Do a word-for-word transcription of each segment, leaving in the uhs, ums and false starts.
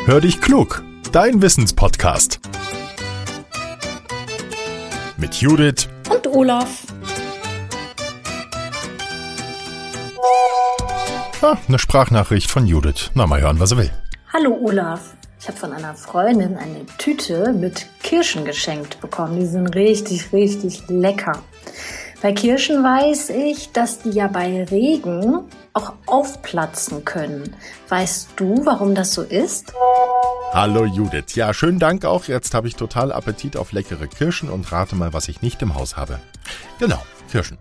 Hör dich klug, dein Wissenspodcast. Mit Judith und Olaf. Ah, eine Sprachnachricht von Judith. Na, mal hören, was er will. Hallo Olaf. Ich habe von einer Freundin eine Tüte mit Kirschen geschenkt bekommen. Die sind richtig, richtig lecker. Bei Kirschen weiß ich, dass die ja bei Regen auch aufplatzen können. Weißt du, warum das so ist? Hallo Judith. Ja, schönen Dank auch. Jetzt habe ich total Appetit auf leckere Kirschen und rate mal, was ich nicht im Haus habe. Genau, Kirschen.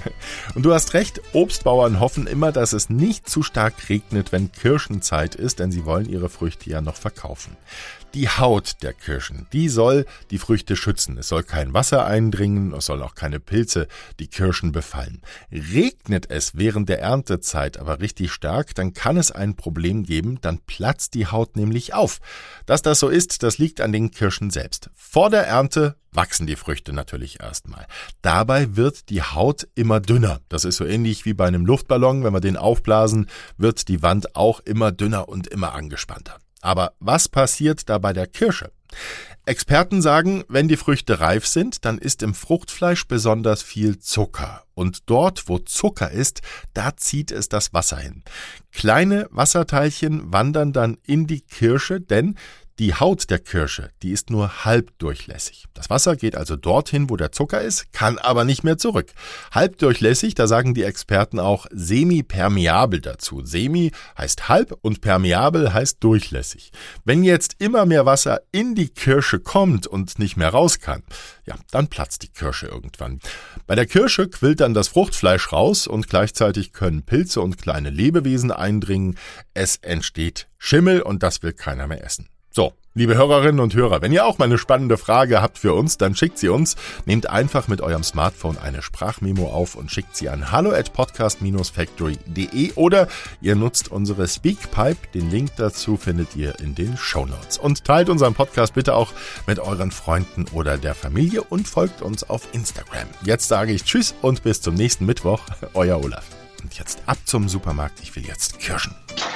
Und du hast recht, Obstbauern hoffen immer, dass es nicht zu stark regnet, wenn Kirschenzeit ist, denn sie wollen ihre Früchte ja noch verkaufen. Die Haut der Kirschen, die soll die Früchte schützen. Es soll kein Wasser eindringen, es soll auch keine Pilze die Kirschen befallen. Regnet es während der Erntezeit aber richtig stark, dann kann es ein Problem geben, dann platzt die Haut nämlich auf. Dass das so ist, das liegt an den Kirschen selbst. Vor der Ernte wachsen die Früchte natürlich erstmal. Dabei wird die Haut immer dünner. Das ist so ähnlich wie bei einem Luftballon. Wenn wir den aufblasen, wird die Wand auch immer dünner und immer angespannter. Aber was passiert da bei der Kirsche? Experten sagen, wenn die Früchte reif sind, dann ist im Fruchtfleisch besonders viel Zucker. Und dort, wo Zucker ist, da zieht es das Wasser hin. Kleine Wasserteilchen wandern dann in die Kirsche, denn die Haut der Kirsche, die ist nur halbdurchlässig. Das Wasser geht also dorthin, wo der Zucker ist, kann aber nicht mehr zurück. Halbdurchlässig, da sagen die Experten auch semipermeabel dazu. Semi heißt halb und permeabel heißt durchlässig. Wenn jetzt immer mehr Wasser in die Kirsche kommt und nicht mehr raus kann, ja, dann platzt die Kirsche irgendwann. Bei der Kirsche quillt dann das Fruchtfleisch raus und gleichzeitig können Pilze und kleine Lebewesen eindringen. Es entsteht Schimmel und das will keiner mehr essen. So, liebe Hörerinnen und Hörer, wenn ihr auch mal eine spannende Frage habt für uns, dann schickt sie uns. Nehmt einfach mit eurem Smartphone eine Sprachmemo auf und schickt sie an hallo at podcast factory punkt de oder ihr nutzt unsere Speakpipe. Den Link dazu findet ihr in den Shownotes. Und teilt unseren Podcast bitte auch mit euren Freunden oder der Familie und folgt uns auf Instagram. Jetzt sage ich Tschüss und bis zum nächsten Mittwoch. Euer Olaf. Und jetzt ab zum Supermarkt. Ich will jetzt Kirschen.